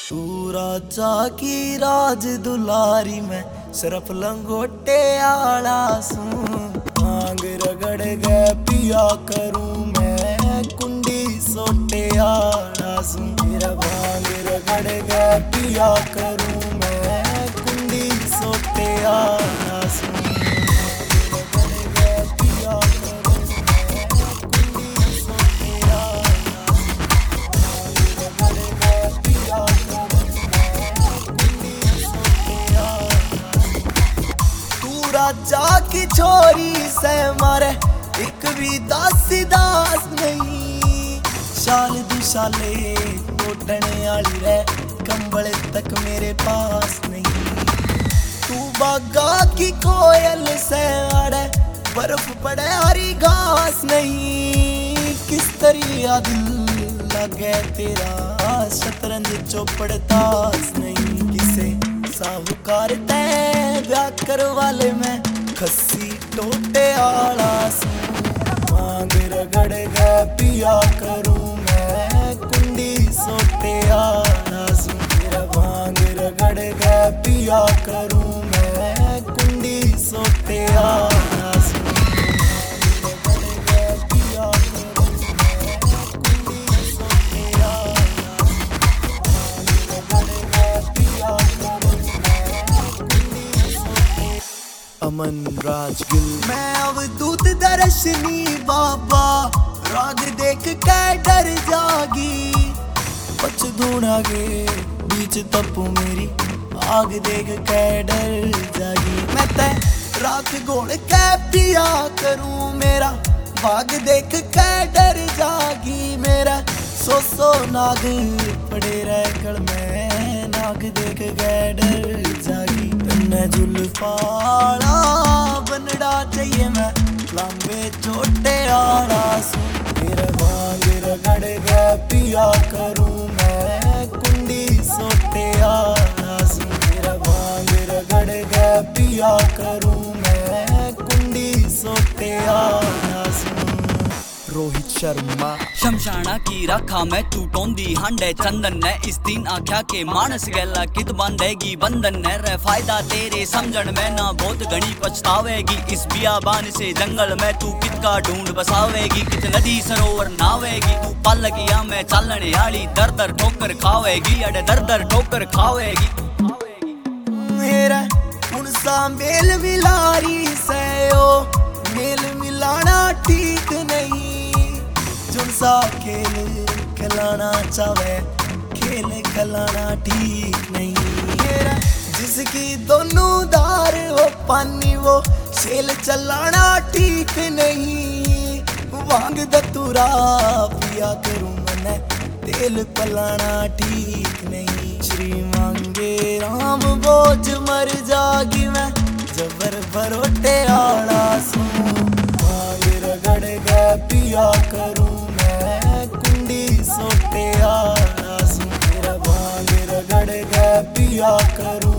तू राजा की राज दुलारी में सिर्फ लंगोटे आला सू भांग रगड़ गए पिया करूं मैं कुंडी सोटे आला सू मेरा भांग रगड़ गए पिया करूं मैं कुंडी सोटे आला सू राजा की छोरी से मारे एक भी दास नहीं शाल दुशाले ओढ़ने आली रे कंबल तक मेरे पास नहीं तू बागा की कोयल से आड़े बर्फ पड़े हरी घास नहीं किस तरिया दिल लगे तेरा शतरंज चौपड़ तास नहीं किसे साहूकार व्याकर वाले में खस्सी टोटे आला सू मांग रगड़ गए पिया करूं मैं कुंडी सोटे आला सू मेरा भांग रगड़ गए पिया करूं मैं कुंडी सोटे आला सू अमन राजगिल मैं अवधूत दर्शनी बाबा राग देख के डर जागी पछदूना गे बीच तपू मेरी आग देख के डर जागी मैं ते रात गोड़ के पिया करूं मेरा भाग देख के डर जागी मेरा सो नाग पड़े रह गल में नाग देख के डर जागी जुल्फाड़ा बनड़ा चाहिए मैं लंबे छोटे आला सू मेरा भांग रगड़ गए पिया करूं मैं कुंडी सोटे आला सू मेरा भांग रगड़ गए पिया करूं मैं कुंडी सोटे आला सू रोहित शर्मा शमशाना की रखा मैं तू टोंदी हांडे चंदन ने इस दिन आख्या के मानस गैला कित बांधेगी बंधन ने रे फायदा तेरे समझण में ना बहुत घनी पछतावेगी इस बियाबान से जंगल में तू कित का ढूंढ बसावेगी कित नदी सरोवर नावेगी तू पलकिया में चलने आली दर दर ठोकर खावेगी अड़े दर दर ठोकर खावेगी मेरा उनसा मेल मिलारी से ओ मेल मिलाना ठीक नहीं जुनसा खेल खिलाना चाहे खेल खिलाना ठीक नहीं मेरा जिसकी दोनों दार हो पानी वो सेल चलाना ठीक नहीं वांग दतुरा पिया करूं मने तेल पलाना ठीक नहीं श्री मांगे राम बोझ मर जागी मैं जबर भरोटे आला सू भांग रगड़ गए पिया करूं मैं कुंडी सोटे आला सू मेरा भांग रगड़ गए पिया करूं